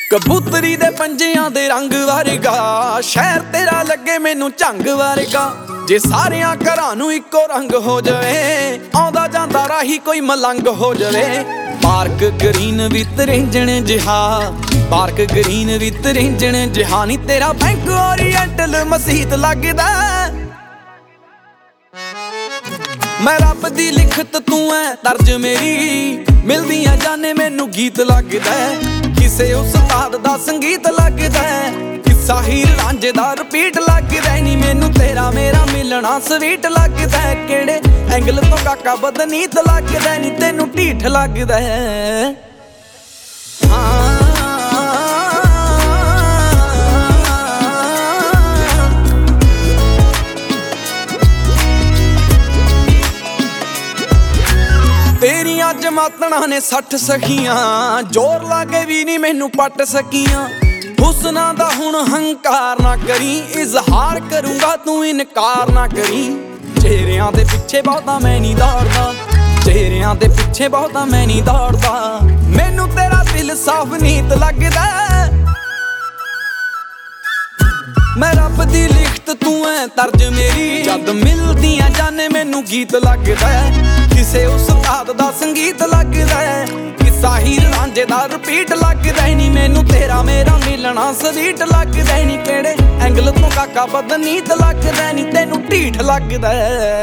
ਕਬੂਤਰੀ ਦੇ ਪੰਜਿਆਂ ਦੇ ਰੰਗ ਵਰਗਾ ਸ਼ਹਿਰ ਤੇਰਾ ਲੱਗੇ ਮੈਨੂੰ ਝੰਗ ਵਰਗਾ। ਜੇ ਸਾਰਿਆਂ ਘਰਾਂ ਨੂੰ ਇੱਕੋ ਰੰਗ ਹੋ ਜਾਵੇ, ਆਉਂਦਾ ਜਾਂਦਾ ਰਾਹੀ ਕੋਈ ਮਲੰਗ ਹੋ ਜਾਵੇ। ਪਾਰਕ ਗ੍ਰੀਨ ਵਿਦ ਰਿੰਜਣ ਜਿਹਾ, ਪਾਰਕ ਗ੍ਰੀਨ ਵਿਦ ਰਿੰਜਣ ਜਿਹਾ ਨੀ ਤੇਰਾ ਬੈਂਕ ਓਰੀਐਂਟਲ ਮਸੀਤ ਲੱਗਦਾ। ਮੈਂ ਰੱਬ ਦੀ ਲਿਖਤ ਤੂੰ ਐ ਤਰਜ ਮੇਰੀ, ਮਿਲਦੀਆਂ ਜਾਣੇ ਮੈਨੂੰ ਗੀਤ ਲੱਗਦਾ। ਕਿਸੇ ਉਸਤਾਦ ਦਾ ਸੰਗੀਤ ਲੱਗਦਾ, ਕਿੱਸਾ ਹੀਰ ਰਾਂਝੇ ਦਾ ਰਿਪੀਟ ਲੱਗਦਾ। ਨੀ ਮੈਨੂੰ ਤੇਰਾ ਮੇਰਾ ਮਿਲਣਾ ਸਵੀਟ ਲੱਗਦਾ। ਕਿਹੜੇ ਐਂਗਲ ਤੋਂ ਕਾਕਾ ਬਦਨੀਤ ਲੱਗਦਾ, ਨੀ ਤੈਨੂੰ ਢੀਠ ਲੱਗਦਾ। ਤੇਰੀਆਂ ਜਮਾਤਣਾ ਨੇ 60 ਸਖੀਆਂ, ਜ਼ੋਰ ਲਾਗੇ ਵੀ ਨੀ ਮੈਨੂੰ ਪੱਟ ਸਕੀਆਂ। ਹੁਸਨਾਂ ਦਾ ਹੁਣ ਹੰਕਾਰ ਨਾ ਕਰੀ, ਇਜ਼ਹਾਰ ਕਰੂੰਗਾ ਤੂੰ ਇਨਕਾਰ ਨਾ ਕਰੀ। ਚਿਹਰਿਆਂ ਦੇ ਪਿੱਛੇ ਬਹੁਤਾ ਮੈਂ ਨੀ ਦੌੜਦਾ, ਚਿਹਰਿਆਂ ਦੇ ਪਿੱਛੇ ਬਹੁਤਾ ਮੈਂ ਨੀ ਦੌੜਦਾ। ਮੈਨੂੰ ਤੇਰਾ ਦਿਲ ਸਾਫ਼ ਨੀਤ ਲੱਗਦਾ। ਮੈਂ ਰੱਬ ਦੀ ਲਿਖਤ ਤੂੰ ਐ ਤਰਜ ਮੇਰੀ, ਜਦ ਮਿਲਦੀਆਂ ਜਾਣੇ ਮੈਨੂੰ ਗੀਤ ਲੱਗਦਾ। ਕਿਸੇ ਉਸਤਾਦ ਦਾ ਸੰਗੀਤ ਲੱਗਦਾ, ਕਿੱਸਾ ਹੀਰ ਰਾਂਝੇ ਦਾ ਰਿਪੀਟ ਲੱਗਦਾ। ਨੀ ਮੈਨੂੰ ਤੇਰਾ ਮੇਰਾ ਮਿਲਣਾ ਸਵੀਟ ਲੱਗਦਾ। ਨੀ ਕਿਹੜੇ ਐਂਗਲ ਤੋਂ ਕਾਕਾ ਬਦਨੀਤ ਲੱਗਦਾ, ਨੀ ਤੈਨੂੰ ਢੀਠ ਲੱਗਦਾ।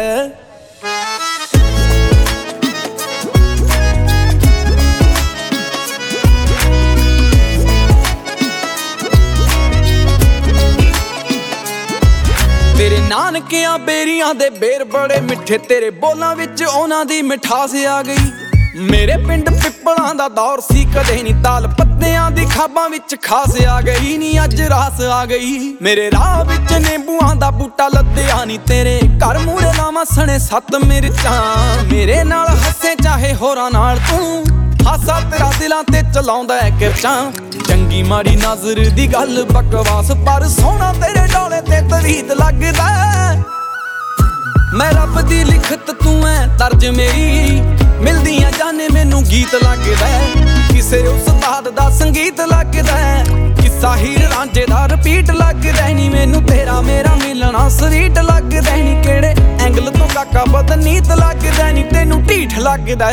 ਤੇਰੇ ਨਾਨਕਿਆਂ ਬੇਰੀਆਂ ਦੇ ਬੇਰ ਬੜੇ ਮਿੱਠੇ, ਤੇਰੇ ਬੋਲਾਂ ਵਿੱਚ ਉਹਨਾਂ ਦੀ ਮਿਠਾਸ ਆ ਗਈ। ਮੇਰੇ ਪਿੰਡ ਪਿੱਪਲਾਂ ਦਾ ਦੌਰ ਸੀ, ਕਦੇ ਨੀ ਤਾਲ ਪੱਤਿਆਂ ਦੀ ਖਾਬਾਂ ਵਿੱਚ ਖਾਸ ਆ ਗਈ। ਨੀ ਅੱਜ ਰਾਸ ਆ ਗਈ। ਮੇਰੇ ਰਾਹ ਵਿੱਚ ਨਿੰਬੂਆਂ ਦਾ ਬੂਟਾ ਲੱਦਿਆ, ਨੀ ਤੇਰੇ ਘਰ ਮੂਹਰੇ ਲਾਵਾਂ ਸਣੇ 7 ਮਿਰਚਾਂ। ਮੇਰੇ ਨਾਲ ਹੱਸੇ ਚਾਹੇ ਹੋਰਾਂ ਨਾਲ ਤੂੰ, ਹਾਸਾ ਤੇਰਾ ਦਿਲਾਂ ਤੇ ਚਲਾਉਂਦਾ ਹੈ ਕਿਰਚਾਂ। ਚੰਗੀ ਮਾੜੀ ਨਜ਼ਰ ਦੀ ਗੱਲ ਬਕਵਾਸ, ਪਰ ਸੋਹਣਾ ਤੇਰੇ ਡੋਲੇ ਤੇ ਤਵੀਤ ਲੱਗਦਾ। ਮੈਂ ਰੱਬ ਦੀ ਲਿਖਤ ਤੂੰ ਐ ਤਰਜ ਮੇਰੀ, ਮਿਲਦੀਆਂ ਜਾਣੇ ਮੈਨੂੰ ਗੀਤ ਲੱਗਦਾ। ਕਿਸੇ ਉਸਤਾਦ ਦਾ ਸੰਗੀਤ ਲੱਗਦਾ, ਕਿੱਸਾ ਹੀਰ ਰਾਂਝੇ ਦਾ ਰਿਪੀਟ ਲੱਗਦਾ। ਨੀ ਮੈਨੂੰ ਤੇਰਾ ਮੇਰਾ ਮਿਲਣਾ ਸਵੀਟ ਲੱਗਦਾ। ਨੀ ਕਿਹੜੇ ਐਂਗਲ ਤੋਂ ਕਾਕਾ ਬਦਨੀਤ ਲੱਗਦਾ, ਨੀ ਤੈਨੂੰ ਢੀਠ ਲੱਗਦਾ।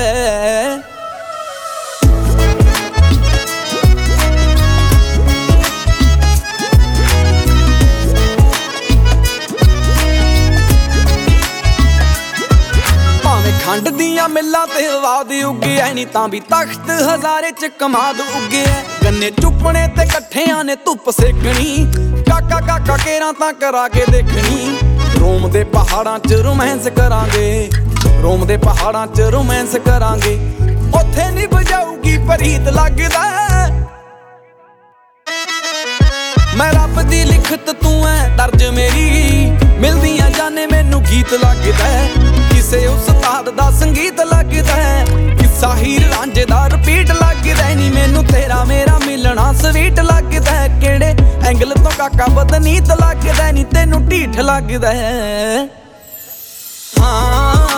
ਖੰਡ ਦੀਆਂ ਮਿੱਲਾਂ ਤੇ ਆਵਾਜ਼ ਉੱਗਿਆ, ਨੀ ਤਾਂ ਵੀ ਤਖਤ ਹਜ਼ਾਰੇ ਚ ਕਮਾਦ ਉੱਗਿਆ। ਗੰਨੇ ਚੁੱਪਣੇ ਤੇ ਇਕੱਠਿਆਂ ਨੇ ਧੁੱਪ ਸੇਕਣੀ, ਕਾਕਾ ਕਾਕਾ ਕੇਰਾਂ ਤਾਂ ਕਰਾ ਕੇ ਦੇਖਣੀ। ਰੋਮ ਦੇ ਪਹਾੜਾਂ ਚ ਰੋਮਾਂਸ ਕਰਾਂਗੇ, ਰੋਮ ਦੇ ਪਹਾੜਾਂ ਚ ਰੋਮਾਂਸ ਕਰਾਂਗੇ। ਉੱਥੇ ਨੀ ਬਜਾਊਗੀ ਪ੍ਰੀਤ ਲੱਗਦਾ। ਮੈਂ ਰੱਬ ਦੀ ਲਿਖਤ ਤੂੰ ਐ ਤਰਜ ਮੇਰੀ, ਮਿਲਦੀਆਂ ਜਾਣੇ ਮੈਨੂੰ ਗੀਤ ਲੱਗਦਾ। ਕਿਸੇ ਉਸਤਾਦ ਦਾ ਸੰਗੀਤ ਲੱਗਦਾ, ਕਿੱਸਾ ਹੀਰ ਰਾਂਝੇ ਦਾ ਰਿਪੀਟ ਲੱਗਦਾ। ਨੀ ਮੈਨੂੰ ਤੇਰਾ ਮੇਰਾ ਮਿਲਣਾ ਸਵੀਟ ਲੱਗਦਾ। ਕਿਹੜੇ ਐਂਗਲ ਤੋਂ ਕਾਕਾ ਬਦਨੀਤ ਲੱਗਦਾ, ਨੀ ਤੈਨੂੰ ਢੀਠ ਲੱਗਦਾ।